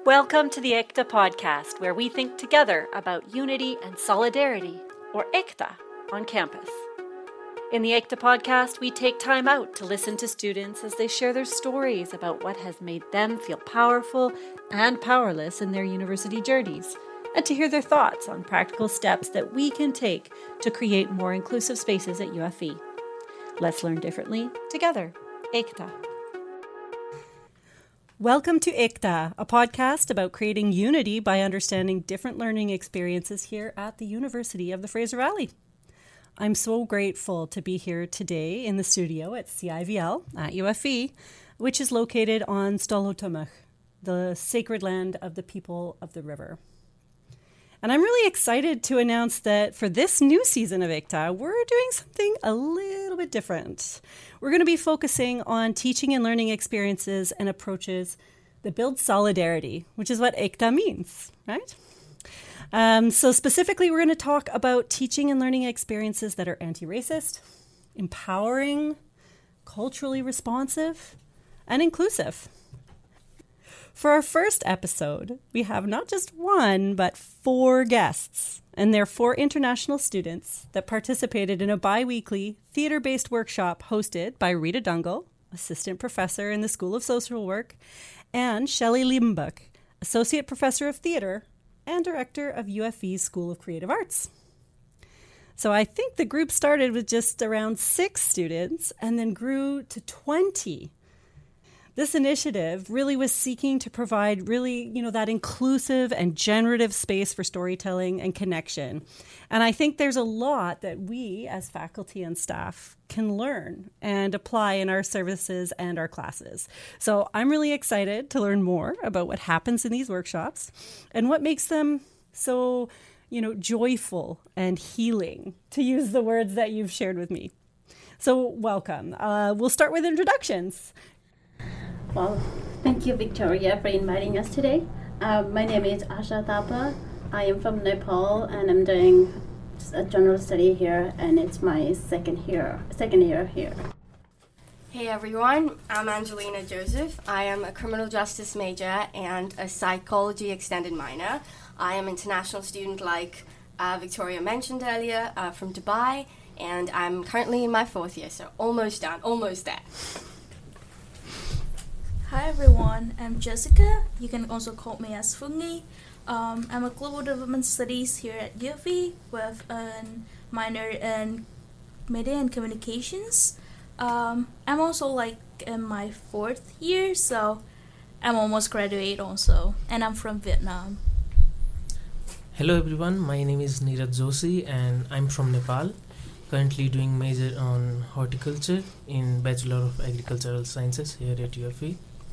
Welcome to the ICTA podcast, where we think together about unity and solidarity, or ICTA, on campus. In the ICTA podcast, we take time out to listen to students as they share their stories about what has made them feel powerful and powerless in their university journeys, and to hear their thoughts on practical steps that we can take to create more inclusive spaces at UFE. Let's learn differently together. ICTA. Welcome to ICTA, a podcast about creating unity by understanding different learning experiences here at the University of the Fraser Valley. I'm so grateful to be here today in the studio at CIVL at UFE, which is located on Stolotmach, the sacred land of the people of the river. And I'm really excited to announce that for this new season of ICTA, we're doing something a little bit different. We're going to be focusing on teaching and learning experiences and approaches that build solidarity, which is what ICTA means, right? So specifically, we're going to talk about teaching and learning experiences that are anti-racist, empowering, culturally responsive, and inclusive. For our first episode, we have not just one, but 4 guests, and they're 4 international students that participated in a bi-weekly theater-based workshop hosted by Rita Dungle, assistant professor in the School of Social Work, and Shelley Liebenbuck, associate professor of theater and director of UFE's School of Creative Arts. So I think the group started with just around 6 students and then grew to 20. This initiative really was seeking to provide that inclusive and generative space for storytelling and connection. And I think there's a lot that we as faculty and staff can learn and apply in our services and our classes. So I'm really excited to learn more about what happens in these workshops and what makes them so, joyful and healing, to use the words that you've shared with me. So welcome. We'll start with introductions. Well, thank you, Victoria, for inviting us today. My name is Asha Thapa. I am from Nepal, and I'm doing a general study here, and it's my second year here. Hey everyone, I'm Angelina Joseph. I am a criminal justice major and a psychology extended minor. I am an international student, like Victoria mentioned earlier, from Dubai, and I'm currently in my 4th year, so almost done, almost there. Hi everyone, I'm Jessica. You can also call me as Fungi. I'm a global development studies here at UFE with a minor in media and communications. I'm also in my 4th year, so I'm almost graduate also, and I'm from Vietnam. Hello everyone, my name is Neeraj Joshi and I'm from Nepal. Currently doing major on horticulture in Bachelor of Agricultural Sciences here at UFE.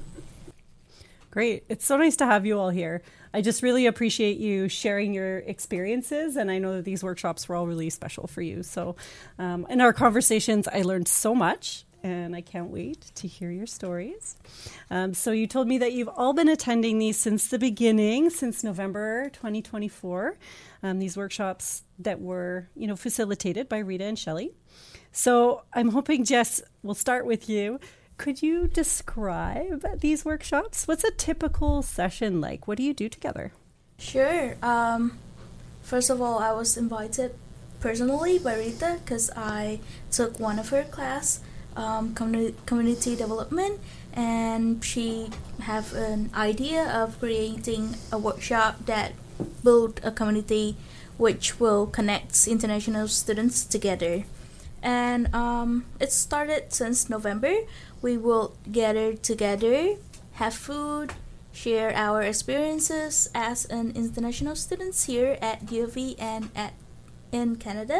Great. It's so nice to have you all here. I just really appreciate you sharing your experiences, and I know that these workshops were all really special for you. So in our conversations, I learned so much, and I can't wait to hear your stories. So you told me that you've all been attending these since the beginning, since November 2024, these workshops that were, facilitated by Rita and Shelley. So I'm hoping, Jess, we'll start with you. Could you describe these workshops? What's a typical session like? What do you do together? Sure. First of all, I was invited personally by Rita because I took one of her class, community development, and she have an idea of creating a workshop that build a community which will connect international students together. And it started since November. We will gather together, have food, share our experiences as an international students here at UFE and in Canada.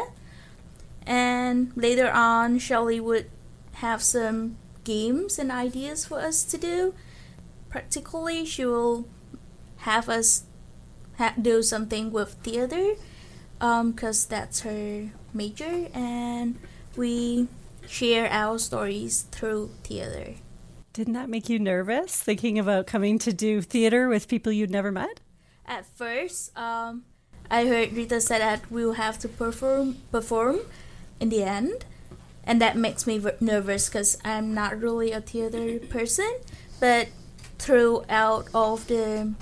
And later on, Shelley would have some games and ideas for us to do. Practically, she will have us do something with theater, because that's her major, and we share our stories through theater. Didn't that make you nervous, thinking about coming to do theater with people you'd never met? At first, I heard Rita said that we will have to perform in the end, and that makes me nervous because I'm not really a theater person. But throughout all of the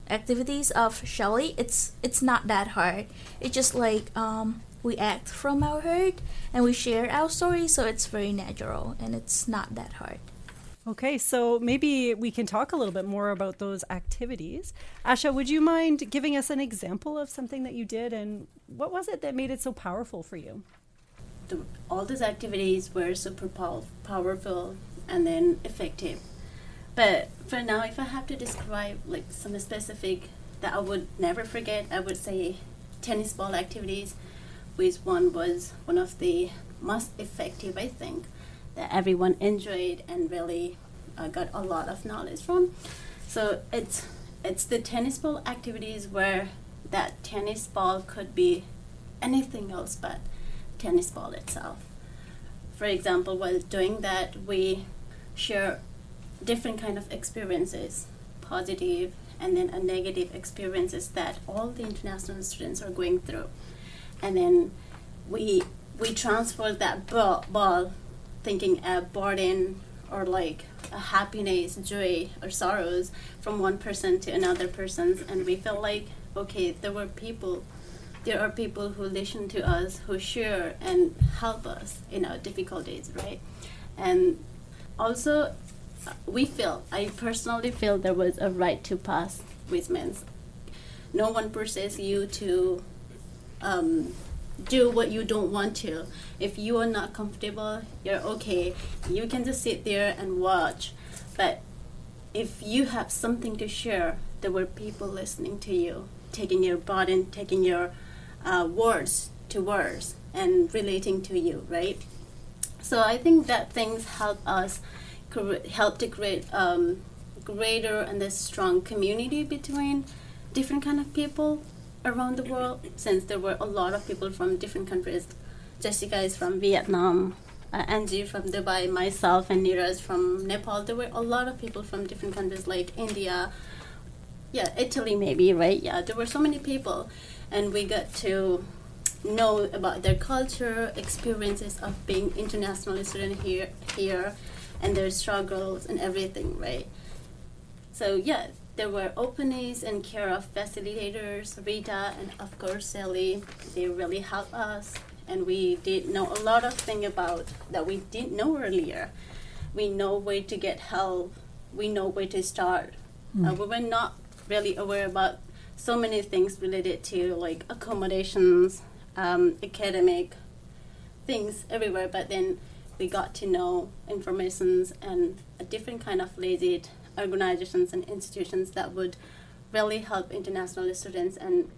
activities of Shelly, it's not that hard. It's just like we act from our heart and we share our story, so it's very natural and it's not that hard. Okay, so maybe we can talk a little bit more about those activities. Asha, would you mind giving us an example of something that you did, and what was it that made it so powerful for you? All these activities were super powerful and then effective. But for now, if I have to describe like some specific that I would never forget, I would say tennis ball activities, which one was one of the most effective, I think, that everyone enjoyed and really got a lot of knowledge from. So it's the tennis ball activities where that tennis ball could be anything else but tennis ball itself. For example, while doing that, we share different kind of experiences, positive and then a negative experiences that all the international students are going through. And then we transfer that ball thinking a burden or like a happiness, joy, or sorrows from one person to another person, and we felt like, okay, there are people who listen to us, who share and help us in our difficulties, right? And also, I personally feel there was a right to pass, which means no one forces you to do what you don't want to. If you are not comfortable, you're okay. You can just sit there and watch. But if you have something to share, there were people listening to you, taking your burden, taking your words to words and relating to you, right? So I think that things help us help to create greater and a strong community between different kind of people around the world, since there were a lot of people from different countries. Jessica is from Vietnam, Angie from Dubai, myself and Neeraj from Nepal. There were a lot of people from different countries like India, Italy maybe, right? Yeah, there were so many people, and we got to know about their culture, experiences of being international student here, and their struggles and everything, right? So yeah, there were openings and care of facilitators, Rita and of course Sally. They really helped us, and we did know a lot of things about that we didn't know earlier. We know where to get help. We know where to start. We were not really aware about so many things related to like accommodations, academic things everywhere, but then we got to know informations and a different kind of legit organizations and institutions that would really help international students. And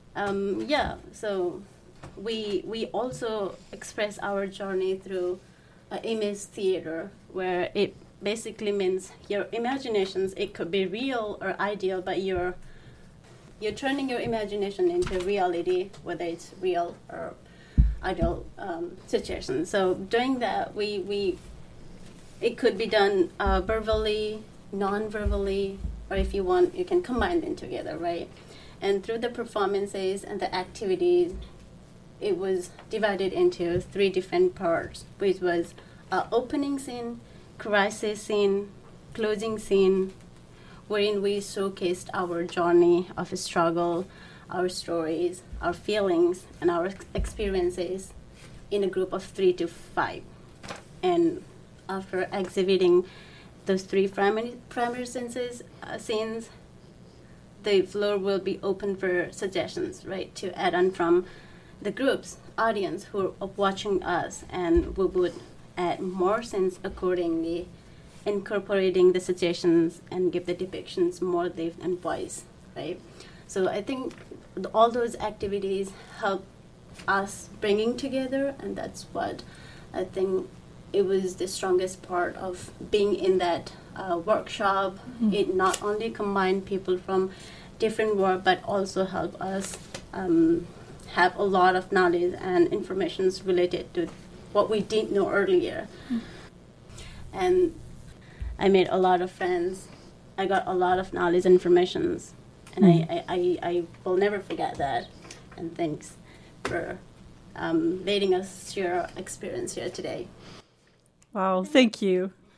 so we also express our journey through image theater, where it basically means your imaginations, it could be real or ideal, but you're turning your imagination into reality, whether it's real or ideal situation. So doing that, it could be done verbally, non-verbally, or if you want, you can combine them together, right? And through the performances and the activities, it was divided into 3 different parts, which was opening scene, crisis scene, closing scene, wherein we showcased our journey of struggle, our stories, our feelings, and our experiences in a group of 3 to 5. And after exhibiting those 3 primary scenes, the floor will be open for suggestions, right, to add on from the group's audience who are watching us, and we would add more scenes accordingly, incorporating the suggestions and give the depictions more depth and voice, right? So I think all those activities help us bringing together, and that's what I think it was the strongest part of being in that workshop. It not only combined people from different world, but also help us have a lot of knowledge and information related to what we didn't know earlier. And I made a lot of friends. I got a lot of knowledge and information, and I will never forget that. And thanks for letting us share our experience here today. Wow, thank you.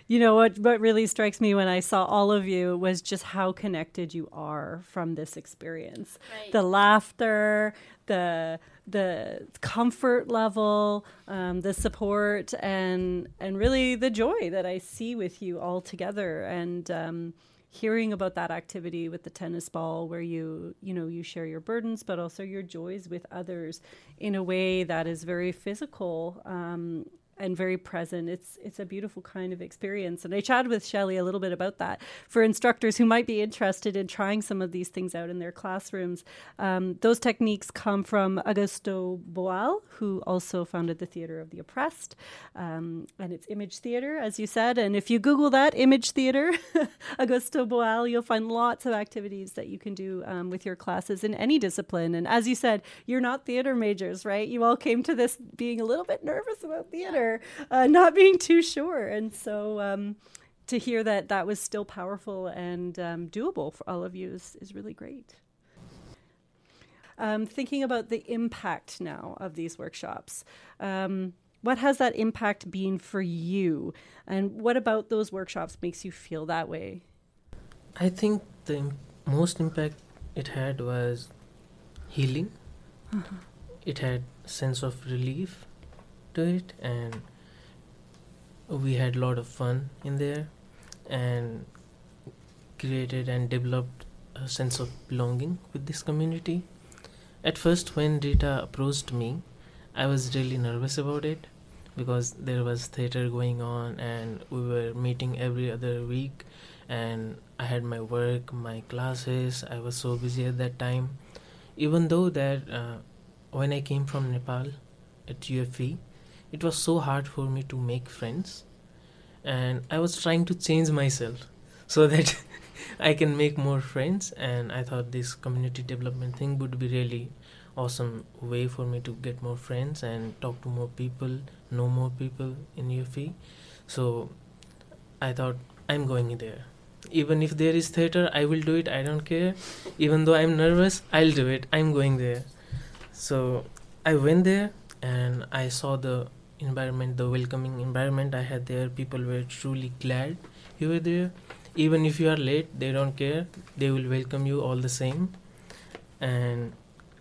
You know, what really strikes me when I saw all of you was just how connected you are from this experience. Right. The laughter, the comfort level, the support, and really the joy that I see with you all together. And hearing about that activity with the tennis ball, where you share your burdens, but also your joys with others in a way that is very physical and very present. It's a beautiful kind of experience. And I chatted with Shelley a little bit about that. For instructors who might be interested in trying some of these things out in their classrooms, those techniques come from Augusto Boal, who also founded the Theatre of the Oppressed. And it's image theater, as you said. And if you Google that, image theater, Augusto Boal, you'll find lots of activities that you can do with your classes in any discipline. And as you said, you're not theater majors, right? You all came to this being a little bit nervous about theater. Not being too sure. And so to hear that was still powerful and doable for all of you is really great. Thinking about the impact now of these workshops, what has that impact been for you? And what about those workshops makes you feel that way? I think the most impact it had was healing. Uh-huh. It had a sense of relief to it, and we had a lot of fun in there and created and developed a sense of belonging with this community. At first, when Rita approached me, I was really nervous about it because there was theater going on and we were meeting every other week, and I had my work, my classes. I was so busy at that time. Even though that when I came from Nepal at UFE, it was so hard for me to make friends, and I was trying to change myself so that I can make more friends. And I thought this community development thing would be really awesome way for me to get more friends and talk to more people, know more people in UFE. So I thought, I'm going there. Even if there is theater, I will do it. I don't care. Even though I'm nervous, I'll do it. I'm going there. So I went there and I saw the environment, the welcoming environment I had there. People were truly glad you were there. Even if you are late, they don't care. They will welcome you all the same. And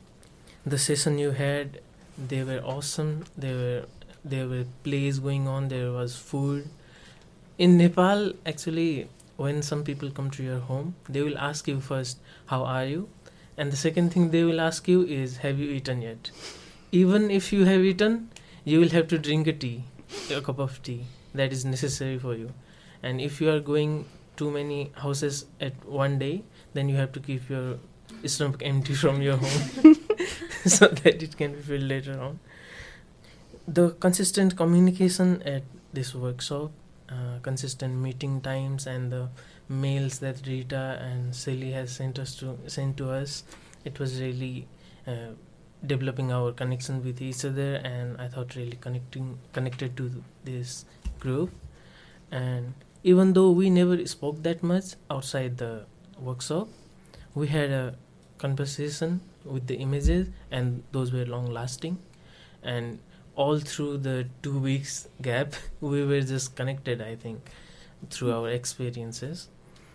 the session you had, they were awesome. There were plays going on. There was food. In Nepal, actually, when some people come to your home, they will ask you first, how are you? And the second thing they will ask you is, have you eaten yet? Even if you have eaten, you will have to drink a cup of tea that is necessary for you. And if you are going too many houses at one day, then you have to keep your stomach empty from your home so that it can be filled later on. The consistent communication at this workshop, consistent meeting times, and the mails that Rita and Sally has sent to us, it was really developing our connection with each other, and I thought really connected to this group. And even though we never spoke that much outside the workshop, we had a conversation with the images, and those were long lasting. And all through the 2 weeks gap, we were just connected, I think, through our experiences.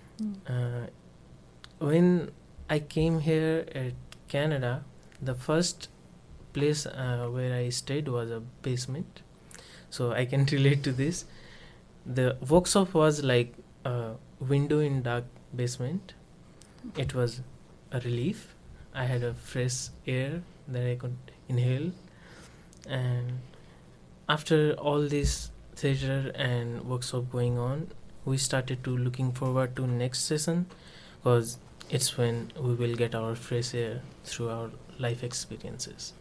When I came here at Canada, the first place where I stayed was a basement. So I can relate to this. The workshop was like a window in dark basement. It was a relief. I had a fresh air that I could inhale. And after all this theater and workshop going on, we started to looking forward to next session, because it's when we will get our fresh air through our life experiences.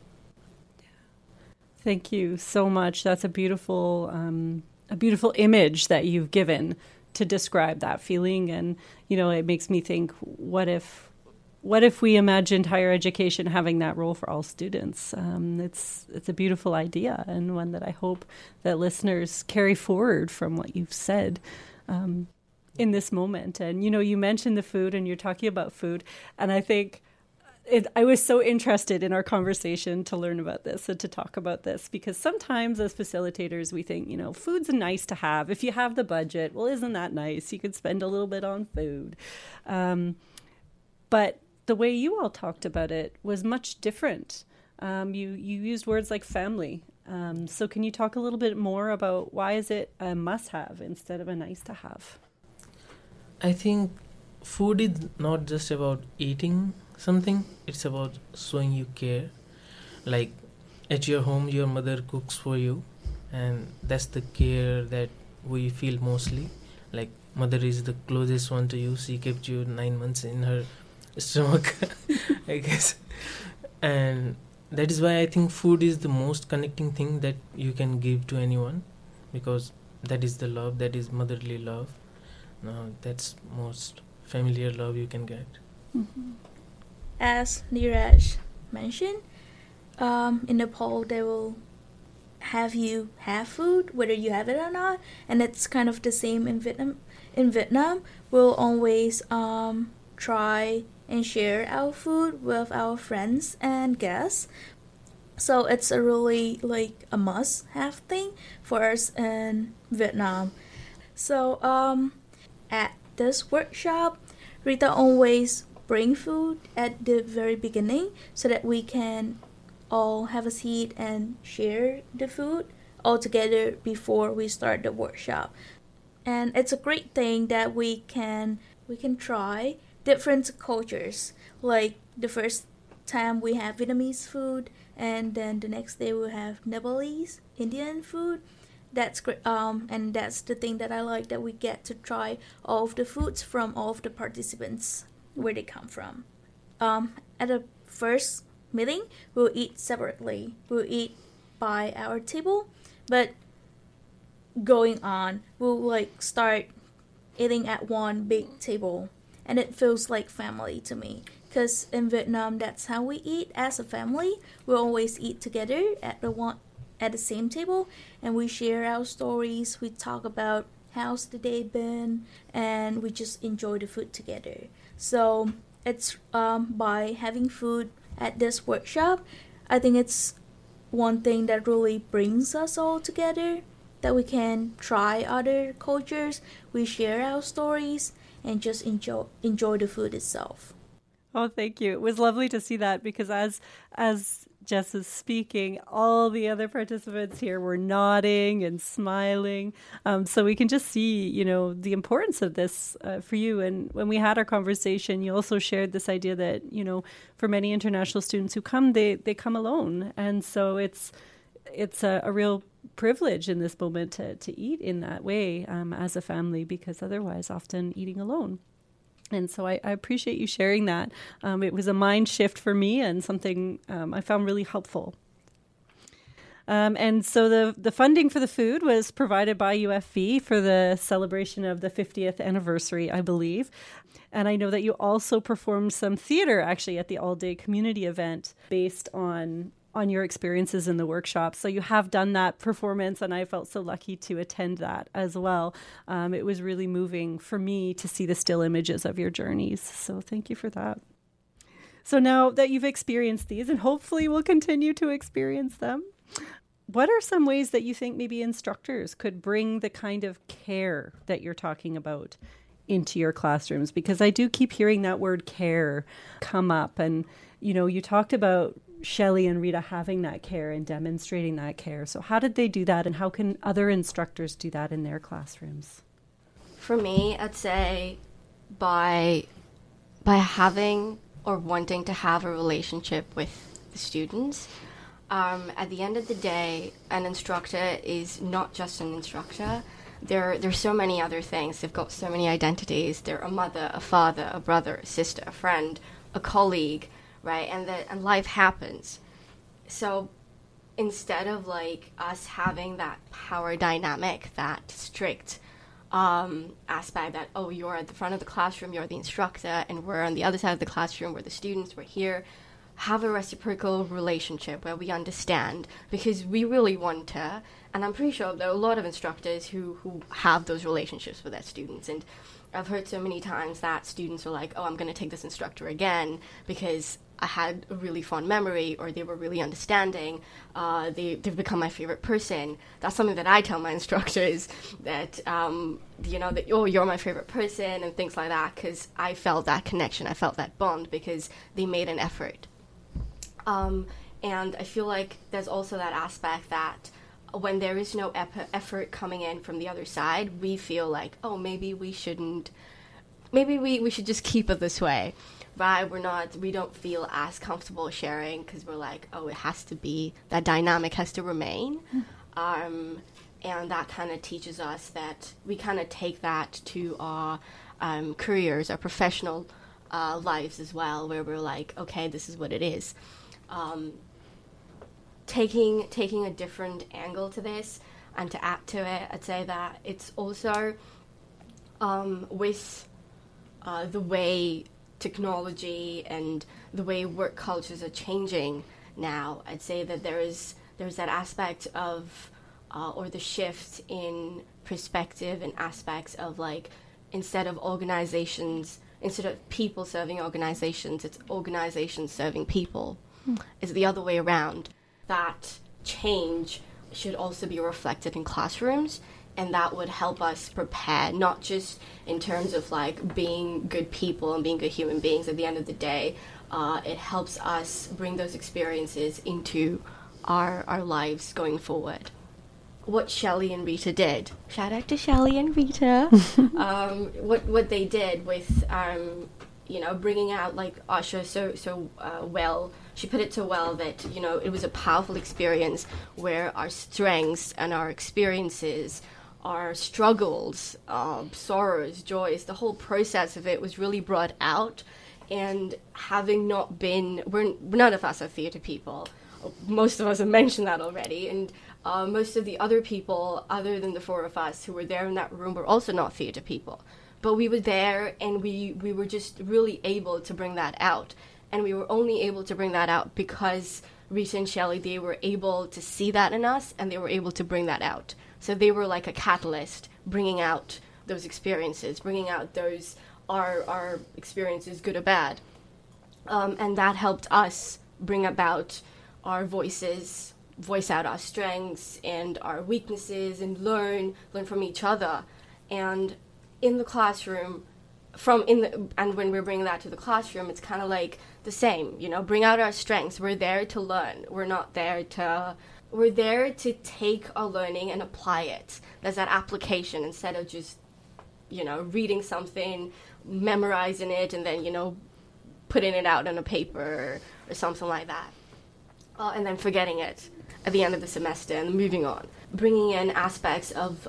Thank you so much. That's a beautiful image that you've given to describe that feeling. And, it makes me think, what if we imagined higher education having that role for all students? It's a beautiful idea, and one that I hope that listeners carry forward from what you've said in this moment. And, you mentioned the food, and you're talking about food. And I think I was so interested in our conversation to learn about this and to talk about this, because sometimes as facilitators we think, food's nice to have. If you have the budget, well, isn't that nice? You could spend a little bit on food. But the way you all talked about it was much different. You used words like family. So can you talk a little bit more about why is it a must-have instead of a nice-to-have? I think food is not just about eating something, it's about showing you care. Like at your home, your mother cooks for you, and that's the care that we feel mostly. Like mother is the closest one to you. She kept you 9 months in her stomach, I guess. And that is why I think food is the most connecting thing that you can give to anyone, because that is the love, that is motherly love. That's most familiar love you can get. Mm-hmm. As Neeraj mentioned, in Nepal they will have you have food whether you have it or not, and it's kind of the same in Vietnam. In Vietnam, we'll always try and share our food with our friends and guests. So it's a really like a must-have thing for us in Vietnam. So at this workshop, Rita always bring food at the very beginning so that we can all have a seat and share the food all together before we start the workshop. And it's a great thing that we can try different cultures. Like the first time we have Vietnamese food, and then the next day we'll have Nepalese, Indian food. That's great, and that's the thing that I like, that we get to try all of the foods from all of the participants, where they come from. At the first meeting, we'll eat separately. We'll eat by our table, but going on, we'll like start eating at one big table, and it feels like family to me. Because in Vietnam, that's how we eat as a family. We always eat together at the same table, and we share our stories. We talk about how's the day been, and we just enjoy the food together. So it's by having food at this workshop, I think it's one thing that really brings us all together, that we can try other cultures, we share our stories, and just enjoy the food itself. Oh, thank you. It was lovely to see that, because as Jess is speaking, all the other participants here were nodding and smiling. So we can just see, the importance of this for you. And when we had our conversation, you also shared this idea that, for many international students who come, they come alone. And so it's a real privilege in this moment to eat in that way as a family, because otherwise often eating alone. And so I appreciate you sharing that. It was a mind shift for me, and something I found really helpful. And so the funding for the food was provided by UFV for the celebration of the 50th anniversary, I believe. And I know that you also performed some theater actually at the all-day community event based on your experiences in the workshop. So you have done that performance, and I felt so lucky to attend that as well. It was really moving for me to see the still images of your journeys. So thank you for that. So now that you've experienced these, and hopefully will continue to experience them, what are some ways that you think maybe instructors could bring the kind of care that you're talking about into your classrooms? Because I do keep hearing that word care come up. And, you talked about Shelley and Rita having that care and demonstrating that care. So how did they do that, and how can other instructors do that in their classrooms? For me, I'd say by having or wanting to have a relationship with the students. At the end of the day, an instructor is not just an instructor. There's so many other things. They've got so many identities. They're a mother, a father, a brother, a sister, a friend, a colleague, right? And life happens. So instead of like us having that power dynamic, that strict aspect that, oh, you're at the front of the classroom, you're the instructor, and we're on the other side of the classroom, we're the students, we're here, have a reciprocal relationship where we understand, because we really want to, and I'm pretty sure there are a lot of instructors who have those relationships with their students. And I've heard so many times that students are like, oh, I'm going to take this instructor again because I had a really fond memory, or they were really understanding, they've become my favorite person. That's something that I tell my instructors, that, that, oh, you're my favorite person, and things like that, because I felt that connection, I felt that bond, because they made an effort. And I feel like there's also that aspect that when there is no effort coming in from the other side, we feel like, oh, maybe we shouldn't, maybe we should just keep it this way. Right, we don't feel as comfortable sharing because we're like, oh, it has to be, that dynamic has to remain. And that kind of teaches us that we kind of take that to our careers, our professional lives as well, where we're like, okay, this is what it is. Taking a different angle to this and to add to it, I'd say that it's also with the way technology and the way work cultures are changing now, I'd say that there's that aspect of or the shift in perspective and aspects of, like, instead of people serving organizations, it's organizations serving people. It's the other way around. That change should also be reflected in classrooms, and that would help us prepare, not just in terms of, like, being good people and being good human beings at the end of the day. It helps us bring those experiences into our lives going forward. What Shelley and Rita did, shout out to Shelley and Rita, what they did with, bringing out, like, Asha so well. She put it so well that, it was a powerful experience where our strengths and our experiences, our struggles, sorrows, joys, the whole process of it was really brought out. And having not been, none of us are theatre people. Most of us have mentioned that already. And most of the other people, other than the four of us who were there in that room, were also not theatre people. But we were there, and we were just really able to bring that out. And we were only able to bring that out because Rita and Shelley, they were able to see that in us, and they were able to bring that out. So they were like a catalyst, bringing out those experiences, bringing out those, our experiences, good or bad. And that helped us bring about our voices, voice out our strengths and our weaknesses, and learn from each other. And in the classroom, and when we're bringing that to the classroom, it's kind of like the same, bring out our strengths. We're there to learn. We're there to take our learning and apply it. There's that application instead of just, reading something, memorizing it, and then, putting it out on a paper or something like that. And then forgetting it at the end of the semester and moving on. Bringing in aspects of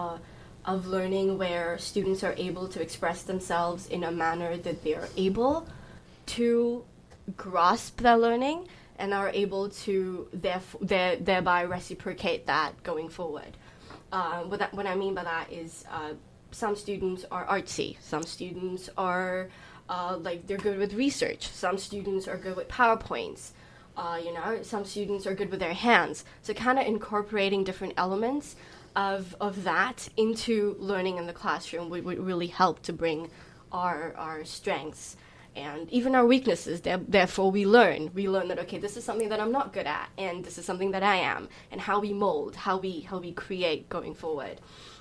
learning where students are able to express themselves in a manner that they're able to grasp their learning and are able to thereby reciprocate that going forward. What I mean by that is some students are artsy, some students are they're good with research, some students are good with PowerPoints, some students are good with their hands. So kind of incorporating different elements of that into learning in the classroom would really help to bring our strengths and even our weaknesses. Therefore, we learn that, okay, this is something that I'm not good at, and this is something that I am, and how we mold, how we create going forward.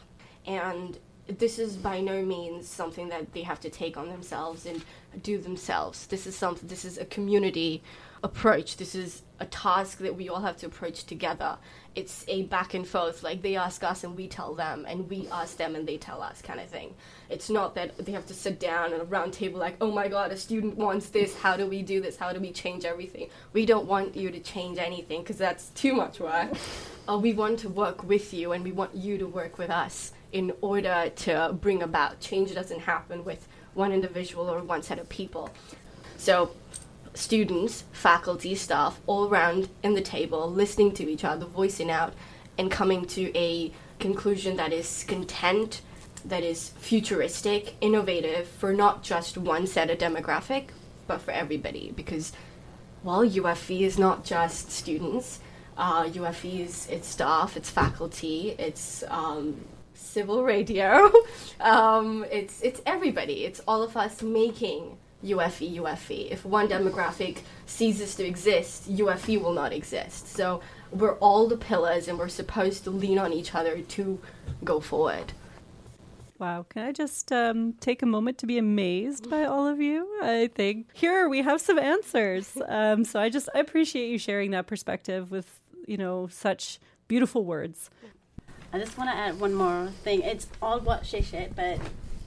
And this is by no means something that they have to take on themselves and do themselves. This is a community approach. This is a task that we all have to approach together. It's a back and forth, like they ask us and we tell them, and we ask them and they tell us, kind of thing. It's not that they have to sit down at a round table like, oh my god, a student wants this, how do we do this, how do we change everything? We don't want you to change anything, because that's too much work. We want to work with you, and we want you to work with us in order to bring about change. Doesn't happen with one individual or one set of people. So students, faculty, staff, all around in the table, listening to each other, voicing out, and coming to a conclusion that is content, that is futuristic, innovative, for not just one set of demographic, but for everybody. Because, well, UFE is not just students. UFE is its staff, its faculty, its civil radio. It's everybody. It's all of us making UFE, UFE. If one demographic ceases to exist, UFE will not exist. So we're all the pillars and we're supposed to lean on each other to go forward. Wow. Can I just take a moment to be amazed by all of you? I think here we have some answers. So I appreciate you sharing that perspective with, such beautiful words. I just want to add one more thing. It's all what she said, but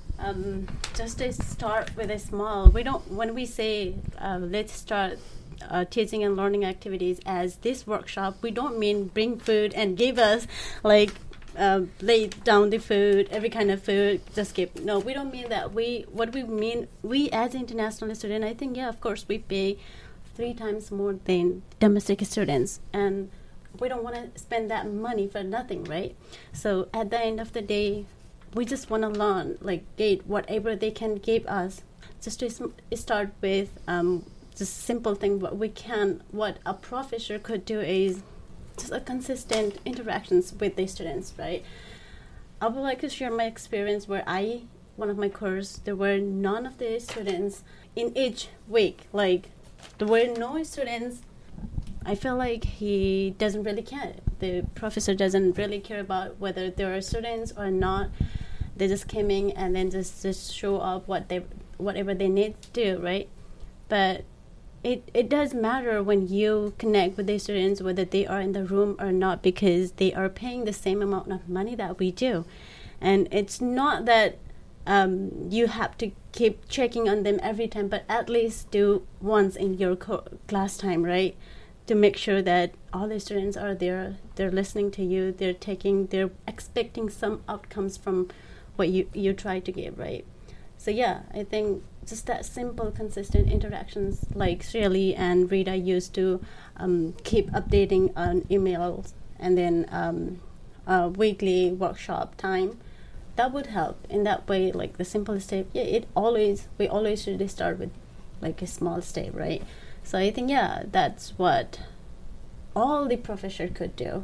just to start with a small, when we say let's start teaching and learning activities as this workshop, we don't mean bring food and give us lay down the food, every kind of food, just give. No, we don't mean that. We as international students, I think, of course, we pay 3 times more than domestic students, and we don't want to spend that money for nothing, right? So at the end of the day, we just want to learn, whatever they can give us, just to start with just simple thing. What a professor could do is just a consistent interactions with the students, right? I would like to share my experience where one of my course, there were none of the students in each week. There were no students. I feel like he doesn't really care. The professor doesn't really care about whether there are students or not. They just came in and then just show up whatever they need to do, right? But it does matter when you connect with the students, whether they are in the room or not, because they are paying the same amount of money that we do. And it's not that you have to keep checking on them every time, but at least do once in your class time, right? To make sure that all the students are there, they're listening to you, they're expecting some outcomes from what you try to give, right? So yeah, I think just that simple, consistent interactions like Shirley and Rita used to keep updating on emails, and then weekly workshop time, that would help. In that way, the simple step, we always should start with a small step, right? So I think, that's what all the professor could do.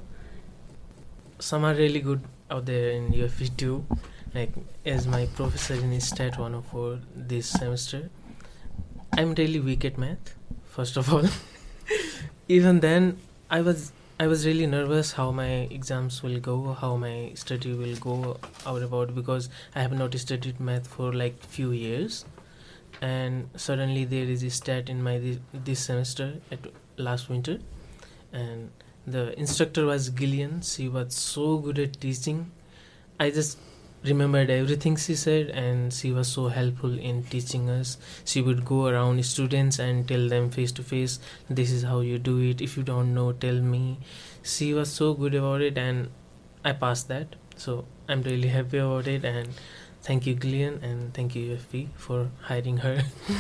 Some are really good out there in UFE too. As my professor in Stat 104 this semester, I'm really weak at math, first of all. Even then, I was really nervous how my exams will go, how my study will go out about, because I have not studied math for few years. And suddenly there is a stat in my this semester at last winter, and the instructor was Gillian. She was so good at teaching. I just remembered everything she said, and she was so helpful in teaching us. She would go around students and tell them face to face, this is how you do it, if you don't know, tell me. She was so good about it, and I passed that, so I'm really happy about it. And thank you, Gillian, and thank you, UFE, for hiring her.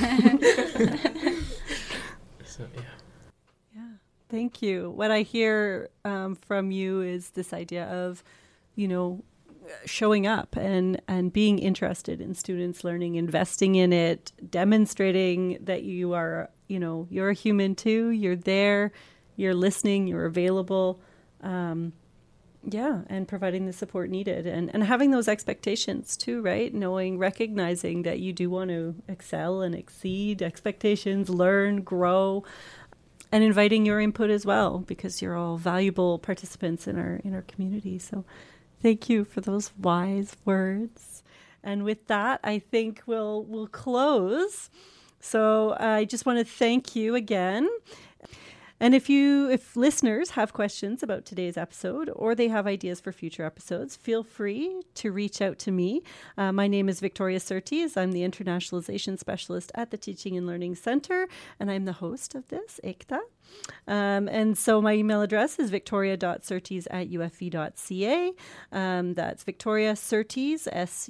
So, yeah, thank you. What I hear from you is this idea of, showing up and being interested in students' learning, investing in it, demonstrating that you are, you're a human too. You're there, you're listening, you're available. And providing the support needed, and having those expectations too, right? Recognizing that you do want to excel and exceed expectations, learn, grow, and inviting your input as well, because you're all valuable participants in our community. So thank you for those wise words. And with that, I think we'll close. So I just want to thank you again. And if listeners have questions about today's episode, or they have ideas for future episodes, feel free to reach out to me. My name is Victoria Surtees. I'm the Internationalization Specialist at the Teaching and Learning Center, and I'm the host of this, Ekta. And so my email address is victoria.surtees@ufe.ca. That's Victoria Surtees,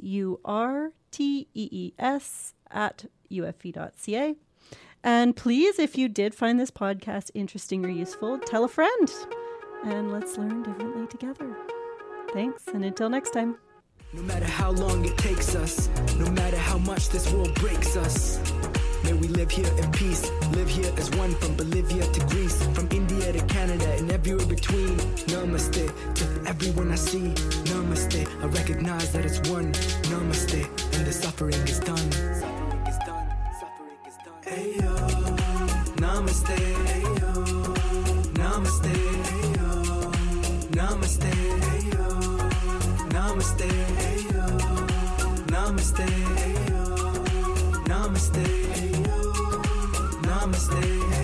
SURTEES, @ufe.ca. And please, if you did find this podcast interesting or useful, tell a friend. And let's learn differently together. Thanks, and until next time. No matter how long it takes us, no matter how much this world breaks us, may we live here in peace, live here as one, from Bolivia to Greece, from India to Canada and everywhere between. Namaste to everyone I see. Namaste, I recognize that it's one. Namaste, and the suffering is done. Suffering is done. Suffering is Namaste, namaste, namaste, namaste, namaste, namaste, namaste.